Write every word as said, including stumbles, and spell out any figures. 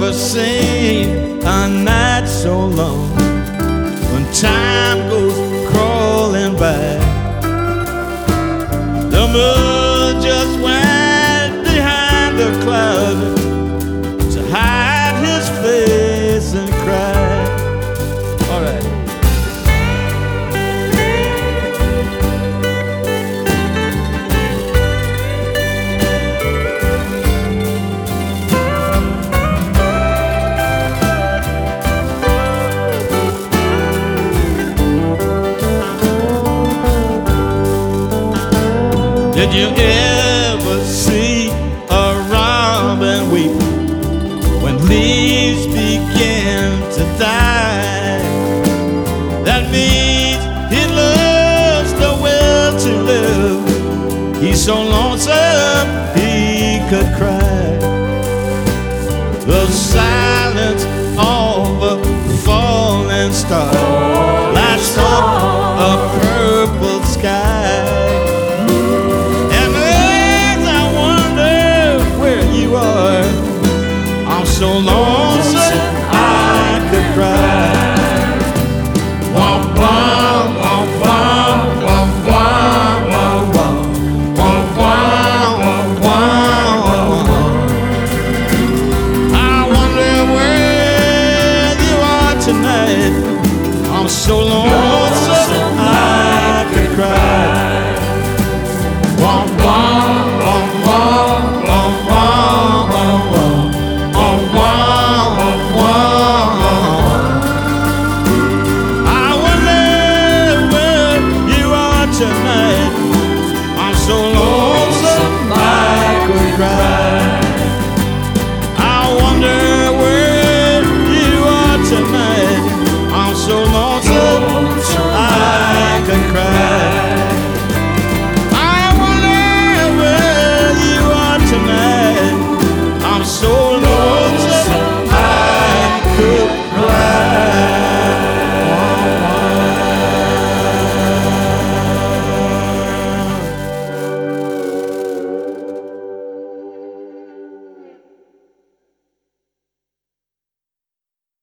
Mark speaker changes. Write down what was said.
Speaker 1: ever seen a night so long when time goes crawling by? The moon just went behind the cloud to hide his face and cry. All right. Did you ever see a robin weep when leaves begin to die? That means he lost the will to live. He's so lonesome he could cry. The silence of a falling star lights up a purple sky. So long.